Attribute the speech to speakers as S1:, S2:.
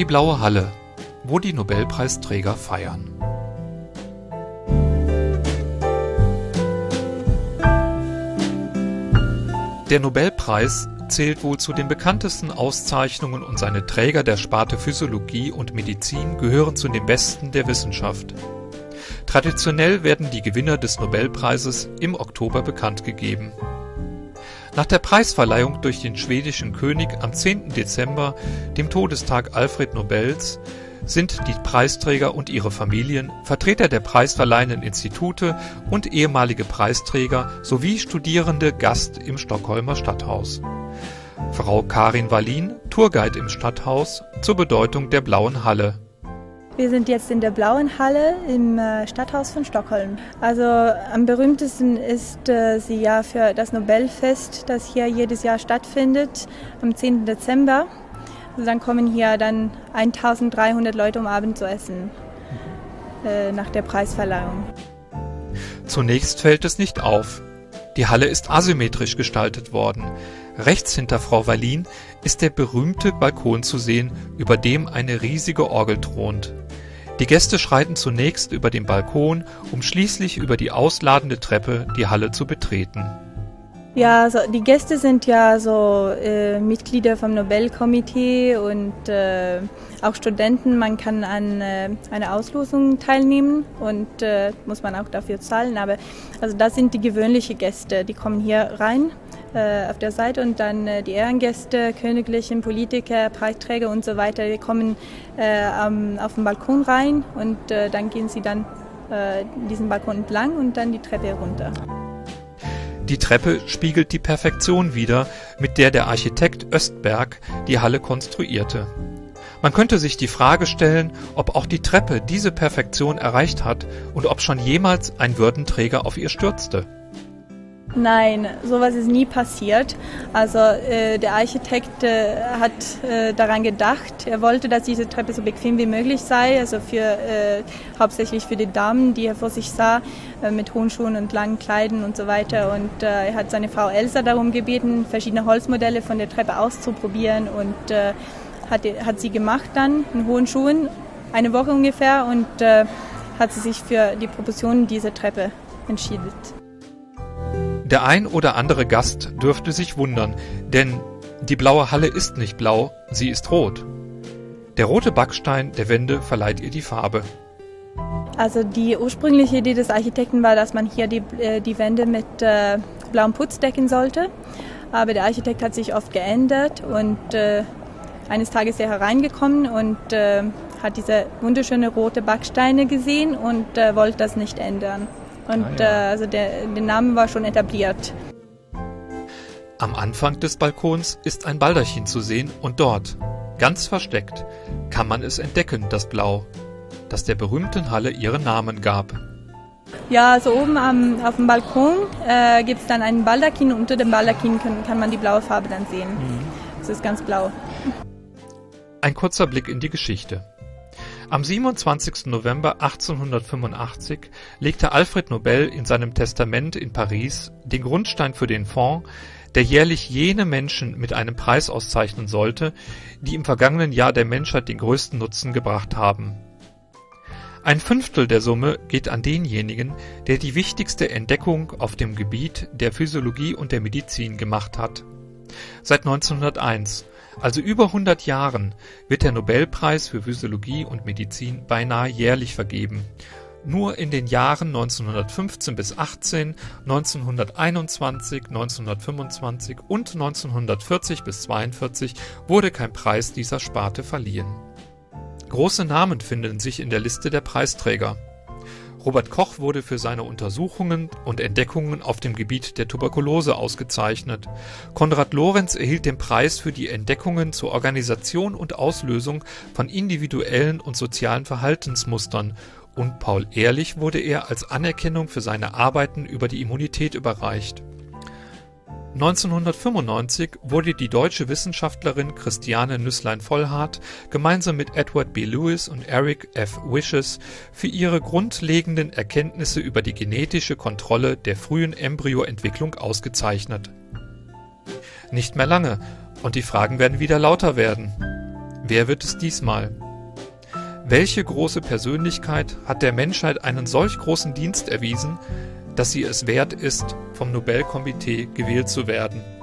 S1: Die Blaue Halle, wo die Nobelpreisträger feiern. Der Nobelpreis zählt wohl zu den bekanntesten Auszeichnungen und seine Träger der Sparte Physiologie und Medizin gehören zu den besten der Wissenschaft. Traditionell werden die Gewinner des Nobelpreises im Oktober bekannt gegeben. Nach der Preisverleihung durch den schwedischen König am 10. Dezember, dem Todestag Alfred Nobels, sind die Preisträger und ihre Familien, Vertreter der preisverleihenden Institute und ehemalige Preisträger sowie Studierende Gast im Stockholmer Stadthaus. Frau Karin Wallin, Tourguide im Stadthaus, zur Bedeutung der Blauen Halle.
S2: Wir sind jetzt in der Blauen Halle im Stadthaus von Stockholm. Also am berühmtesten ist sie ja für das Nobelfest, das hier jedes Jahr stattfindet, am 10. Dezember. Also dann kommen hier dann 1300 Leute um Abend zu essen, nach der Preisverleihung.
S1: Zunächst fällt es nicht auf. Die Halle ist asymmetrisch gestaltet worden. Rechts hinter Frau Wallin ist der berühmte Balkon zu sehen, über dem eine riesige Orgel thront. Die Gäste schreiten zunächst über den Balkon, um schließlich über die ausladende Treppe die Halle zu betreten.
S2: Ja, also die Gäste sind ja so Mitglieder vom Nobelkomitee und auch Studenten. Man kann an einer Auslosung teilnehmen und muss man auch dafür zahlen. Aber also das sind die gewöhnlichen Gäste, die kommen hier rein auf der Seite und dann die Ehrengäste, königlichen Politiker, Preisträger und so weiter, die kommen auf den Balkon rein und dann gehen sie dann diesen Balkon entlang und dann die Treppe runter.
S1: Die Treppe spiegelt die Perfektion wider, mit der der Architekt Östberg die Halle konstruierte. Man könnte sich die Frage stellen, ob auch die Treppe diese Perfektion erreicht hat und ob schon jemals ein Würdenträger auf ihr stürzte.
S2: Nein, sowas ist nie passiert. Also der Architekt hat daran gedacht, er wollte, dass diese Treppe so bequem wie möglich sei, also hauptsächlich für die Damen, die er vor sich sah, mit hohen Schuhen und langen Kleidern und so weiter. Und er hat seine Frau Elsa darum gebeten, verschiedene Holzmodelle von der Treppe auszuprobieren und hat sie gemacht dann in hohen Schuhen, eine Woche ungefähr, und hat sie sich für die Proportionen dieser Treppe entschieden.
S1: Der ein oder andere Gast dürfte sich wundern, denn die Blaue Halle ist nicht blau, sie ist rot. Der rote Backstein der Wände verleiht ihr die Farbe.
S2: Also die ursprüngliche Idee des Architekten war, dass man hier die Wände mit blauem Putz decken sollte. Aber der Architekt hat sich oft geändert und eines Tages ist er hereingekommen und hat diese wunderschöne rote Backsteine gesehen und wollte das nicht ändern. Und also der Name war schon etabliert.
S1: Am Anfang des Balkons ist ein Baldachin zu sehen und dort, ganz versteckt, kann man es entdecken, das Blau, das der berühmten Halle ihren Namen gab.
S2: Ja, also oben auf dem Balkon gibt es dann einen Baldachin. Unter dem Baldachin kann man die blaue Farbe dann sehen. Es ist ganz blau.
S1: Ein kurzer Blick in die Geschichte. Am 27. November 1885 legte Alfred Nobel in seinem Testament in Paris den Grundstein für den Fonds, der jährlich jene Menschen mit einem Preis auszeichnen sollte, die im vergangenen Jahr der Menschheit den größten Nutzen gebracht haben. Ein Fünftel der Summe geht an denjenigen, der die wichtigste Entdeckung auf dem Gebiet der Physiologie und der Medizin gemacht hat. Seit 1901, also über 100 Jahren, wird der Nobelpreis für Physiologie und Medizin beinahe jährlich vergeben. Nur in den Jahren 1915 bis 18, 1921, 1925 und 1940 bis 42 wurde kein Preis dieser Sparte verliehen. Große Namen finden sich in der Liste der Preisträger. Robert Koch wurde für seine Untersuchungen und Entdeckungen auf dem Gebiet der Tuberkulose ausgezeichnet. Konrad Lorenz erhielt den Preis für die Entdeckungen zur Organisation und Auslösung von individuellen und sozialen Verhaltensmustern und Paul Ehrlich wurde er als Anerkennung für seine Arbeiten über die Immunität überreicht. 1995 wurde die deutsche Wissenschaftlerin Christiane Nüsslein-Vollhardt gemeinsam mit Edward B. Lewis und Eric F. Wishes für ihre grundlegenden Erkenntnisse über die genetische Kontrolle der frühen Embryoentwicklung ausgezeichnet. Nicht mehr lange, und die Fragen werden wieder lauter werden. Wer wird es diesmal? Welche große Persönlichkeit hat der Menschheit einen solch großen Dienst erwiesen, dass sie es wert ist, vom Nobelkomitee gewählt zu werden?